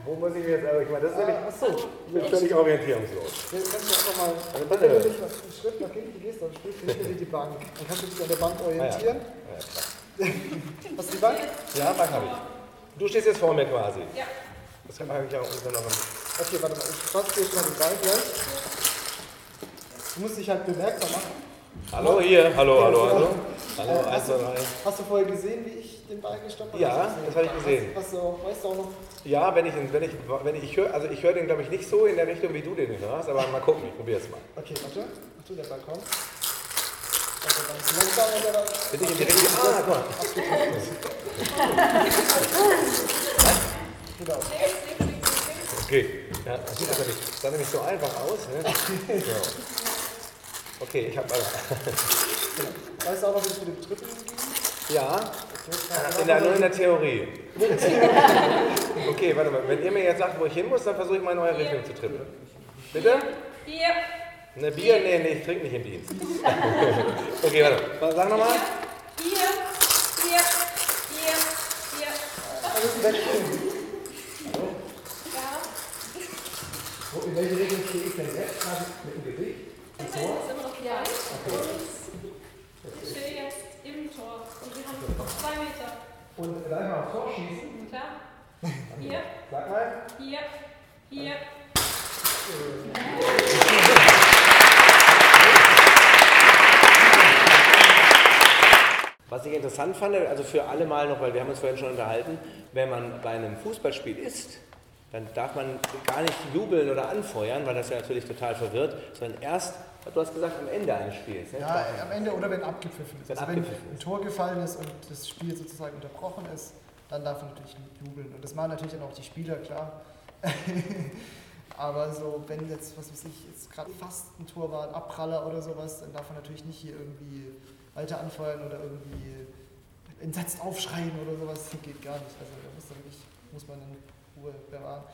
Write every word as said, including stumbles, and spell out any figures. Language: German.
Wo muss ich jetzt, aber ich meine, das ist nämlich, Ah, achso. ich bin völlig orientierungslos. Jetzt kannst du einfach mal Also wenn bitte. du dich einen Schritt nach hinten gehst, dann sprichst du nicht mehr die Bank. Dann kannst du dich an der Bank orientieren. Ja, ja, klar. Hast du die Bank? Ja, Bank habe ich. Du stehst jetzt vor mir quasi. Ja. Das habe ich ja ungefähr noch. Okay, warte mal, ich fasse dir jetzt mal die Bank gleich. Du musst dich halt bemerkbar machen. Hallo hier, hallo, Ja, hallo, genau. hallo. Hallo, Äh, eins, hast, zwei, du, drei. hast du vorher gesehen, wie ich den Ball gestoppt habe? Ja, Hast du das habe ich gesehen. Hast, hast du auch, weißt du auch noch? Ja, wenn ich, wenn ich, wenn ich, ich höre, also ich höre den glaube ich nicht so in der Richtung, wie du den hörst, aber mal gucken, ich probiere es mal. Okay, warte. Achtung, der Ball kommt. Also ganz langsam und der Ball. Bin ich in die Richtung? Ah, guck mal. Genau. Okay, ja, das sieht aber nicht, sah nämlich so einfach aus. Ne? So. Okay, ich habe aber. Weißt du auch noch, wie es mit dem Triple ging? Ja, in der, nur in der Theorie. Okay, warte mal, wenn ihr mir jetzt sagt, wo ich hin muss, dann versuche ich mal in eure Richtung zu trippeln. Bitte? Hier. Eine Bier? Nee, nee, ich trinke nicht im Dienst. Okay, warte, sag nochmal. Hier. Hier. Hier. Hier. Ja. Wo, in welche Richtung stehe ich denn jetzt? Quasi mit dem Gesicht? Im Das Tor? ist immer noch hier. Und ich stehe jetzt im Tor. Und wir haben noch zwei Meter. Und gleich mal aufs Tor schießen. Klar. Hier. Sag mal. Hier. Hier. Was ich interessant fand, also für alle mal noch, weil wir haben uns vorhin schon unterhalten, wenn man bei einem Fußballspiel ist, dann darf man gar nicht jubeln oder anfeuern, weil das ja natürlich total verwirrt, sondern erst, du hast gesagt, am Ende eines Spiels. Ne? Ja, am Ende oder wenn abgepfiffen ist. Wenn Also abgepfiffen wenn ein ist. Tor gefallen ist und das Spiel sozusagen unterbrochen ist, dann darf man natürlich jubeln. Und das machen natürlich dann auch die Spieler, klar. Aber so, wenn jetzt, was weiß ich, jetzt gerade fast ein Tor war, ein Abpraller oder sowas, dann darf man natürlich nicht hier irgendwie weiter anfeuern oder irgendwie entsetzt aufschreien oder sowas. Das geht gar nicht. Also da muss, da wirklich, muss man in Ruhe bewahren.